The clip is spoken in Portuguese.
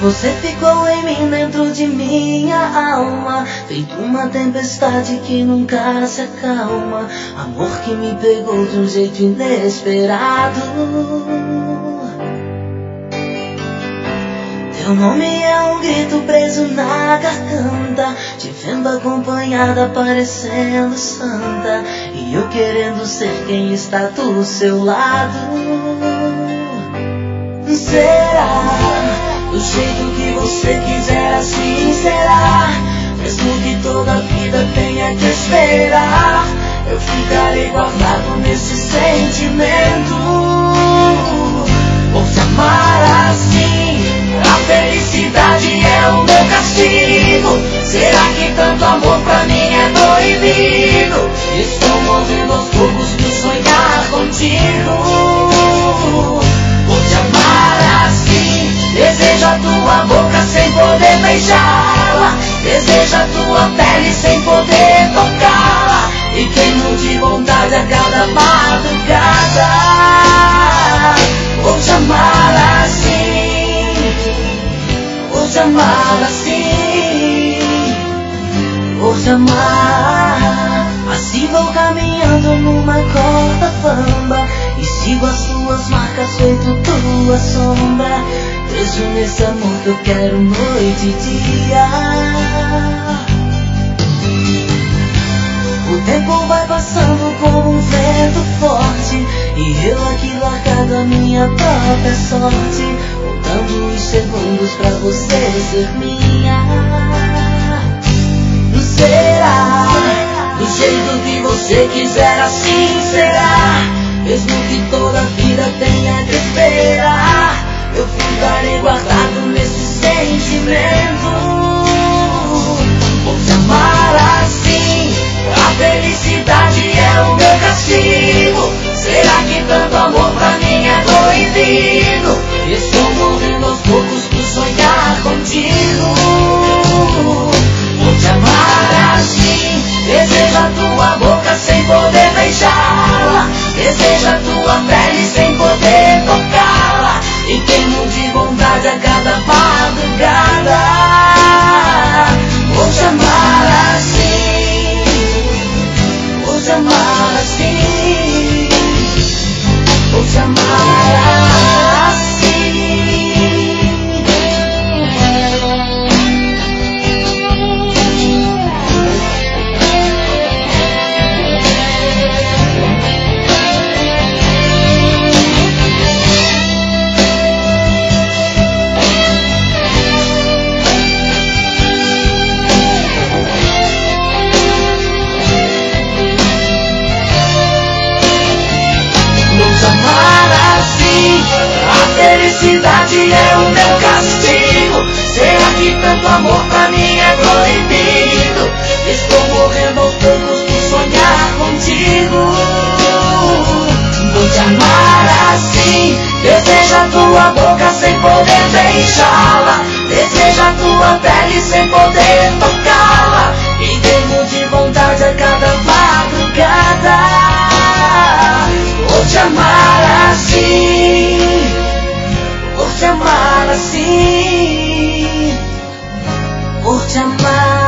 Você ficou em mim, dentro de minha alma, feito uma tempestade que nunca se acalma. Amor que me pegou de um jeito inesperado. Teu nome é um grito preso na garganta, te vendo acompanhada parecendo santa, e eu querendo ser quem está do seu lado. Será do jeito que você quiser, assim será. Mesmo que toda a vida tenha que esperar, eu ficarei guardado nesse sentimento. Por te amar assim, a felicidade é o meu castigo. Será que tanto amor pra mim é proibido? Estou morrendo aos poucos por sonhar contigo. Por te amar assim, desejo a tua boca sem poder beijá-la, desejo a tua pele sem poder tocá-la, e queimo de vontade a cada madrugada. Vou te amar assim, vou te amar assim, vou te amar. Assim vou caminhando numa corda bamba, e sigo as tuas marcas feito tua sombra, preso nesse amor que eu quero noite e dia. O tempo vai passando como um vento forte, e eu aqui largado a minha própria sorte, contando os segundos pra você ser minha. Será do jeito que você quiser, assim será. Mesmo que toda a vida tenha que esperar, eu ficarei guardado nesse sentimento. Vou te amar assim, a felicidade é o meu castigo. Será que tanto amor pra mim é proibido? Estou morrendo aos poucos por sonhar contigo. Vou te amar assim, desejo a tua boca sem poder beijá-la, desejo a tua pele sem poder tocá-la, e queimo de vontade a cada madrugada. Vou te amar assim, vou te amar assim, vou te amar assim. A felicidade é o meu castigo. Será que tanto amor pra mim é proibido? Estou morrendo aos poucos por sonhar contigo. Vou te amar assim, desejo a tua boca sem poder beijá-la, desejo a tua pele sem poder tocá-la, e queimo de vontade a cada madrugada. Vou te amar assim, vou te amar assim, vou te amar.